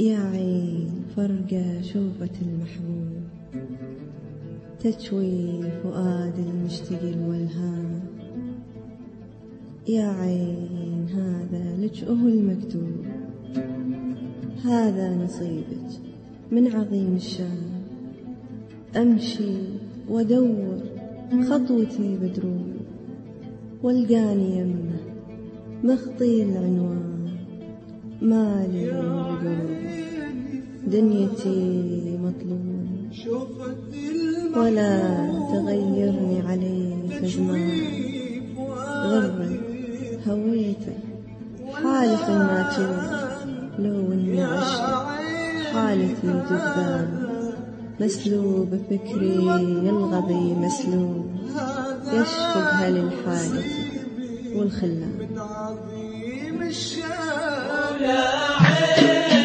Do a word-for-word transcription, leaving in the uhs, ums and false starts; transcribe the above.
يا عين فرقة شوفة المحبوب تشوي فؤاد المشتقي الولهان. يا عين هذا لجؤه المكتوب، هذا نصيبك من عظيم الشان. أمشي وأدور خطوتي بدروب، والقاني يمه مخطي العنوان. مالي بقلوب دنيتي مطلوب، ولا تغيرني عليك زمان. غرد هويتك حالف ما تشوف، لو اني عشت حالتي جبان. مسلوب فكري الغبي مسلوب، يشفق هل الحالة والخلان.